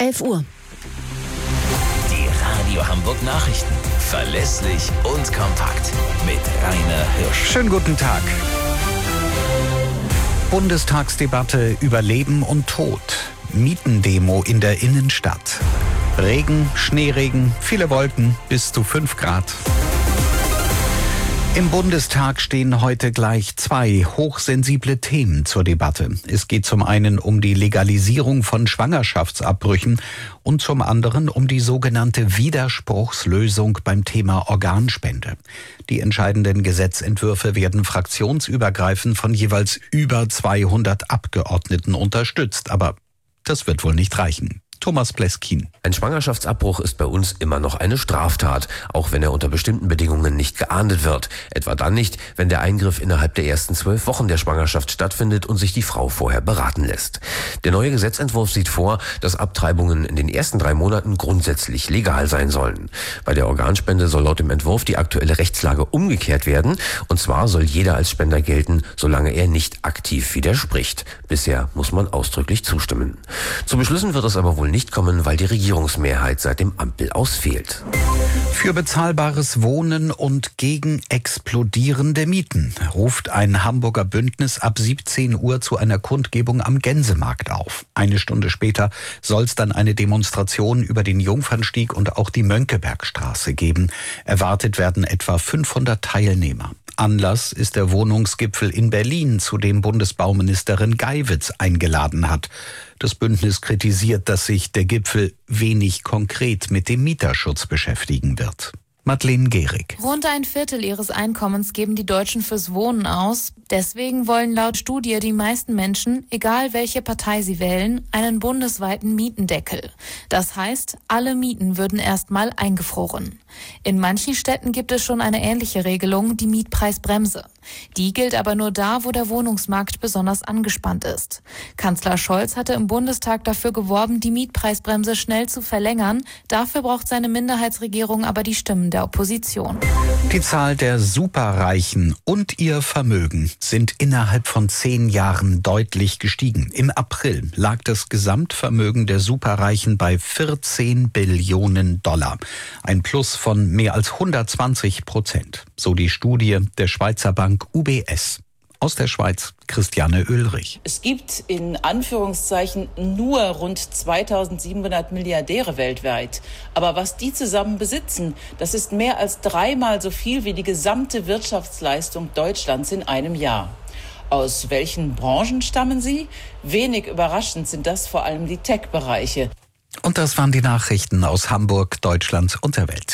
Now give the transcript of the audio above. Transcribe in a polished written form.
11 Uhr. Die Radio Hamburg Nachrichten. Verlässlich und kompakt. Mit Rainer Hirsch. Schönen guten Tag. Bundestagsdebatte über Leben und Tod. Mietendemo in der Innenstadt. Regen, Schneeregen, viele Wolken, bis zu 5 Grad. Im Bundestag stehen heute gleich 2 hochsensible Themen zur Debatte. Es geht zum einen um die Legalisierung von Schwangerschaftsabbrüchen und zum anderen um die sogenannte Widerspruchslösung beim Thema Organspende. Die entscheidenden Gesetzentwürfe werden fraktionsübergreifend von jeweils über 200 Abgeordneten unterstützt. Aber das wird wohl nicht reichen. Thomas Pleskin. Ein Schwangerschaftsabbruch ist bei uns immer noch eine Straftat, auch wenn er unter bestimmten Bedingungen nicht geahndet wird. Etwa dann nicht, wenn der Eingriff innerhalb der ersten 12 Wochen der Schwangerschaft stattfindet und sich die Frau vorher beraten lässt. Der neue Gesetzentwurf sieht vor, dass Abtreibungen in den ersten 3 Monaten grundsätzlich legal sein sollen. Bei der Organspende soll laut dem Entwurf die aktuelle Rechtslage umgekehrt werden. Und zwar soll jeder als Spender gelten, solange er nicht aktiv widerspricht. Bisher muss man ausdrücklich zustimmen. Zu Beschlüssen wird es aber wohl nicht kommen, weil die Regierungsmehrheit seit dem Ampel ausfehlt. Für bezahlbares Wohnen und gegen explodierende Mieten ruft ein Hamburger Bündnis ab 17 Uhr zu einer Kundgebung am Gänsemarkt auf. Eine Stunde später soll es dann eine Demonstration über den Jungfernstieg und auch die Mönckebergstraße geben. Erwartet werden etwa 500 Teilnehmer. Anlass ist der Wohnungsgipfel in Berlin, zu dem Bundesbauministerin Geiwitz eingeladen hat. Das Bündnis kritisiert, dass sich der Gipfel wenig konkret mit dem Mieterschutz beschäftigen wird. Madeleine Gehrig. Rund 1/4 ihres Einkommens geben die Deutschen fürs Wohnen aus. Deswegen wollen laut Studie die meisten Menschen, egal welche Partei sie wählen, einen bundesweiten Mietendeckel. Das heißt, alle Mieten würden erstmal eingefroren. In manchen Städten gibt es schon eine ähnliche Regelung, die Mietpreisbremse. Die gilt aber nur da, wo der Wohnungsmarkt besonders angespannt ist. Kanzler Scholz hatte im Bundestag dafür geworben, die Mietpreisbremse schnell zu verlängern. Dafür braucht seine Minderheitsregierung aber die Stimmen der Opposition. Die Zahl der Superreichen und ihr Vermögen sind innerhalb von 10 Jahren deutlich gestiegen. Im April lag das Gesamtvermögen der Superreichen bei 14 Billionen $. Ein Plus von mehr als 120%. So die Studie der Schweizer Bank UBS. Aus der Schweiz, Christiane Oehlrich. Es gibt in Anführungszeichen nur rund 2700 Milliardäre weltweit. Aber was die zusammen besitzen, das ist mehr als 3-mal so viel wie die gesamte Wirtschaftsleistung Deutschlands in einem Jahr. Aus welchen Branchen stammen sie? Wenig überraschend sind das vor allem die Tech-Bereiche. Und das waren die Nachrichten aus Hamburg, Deutschland und der Welt.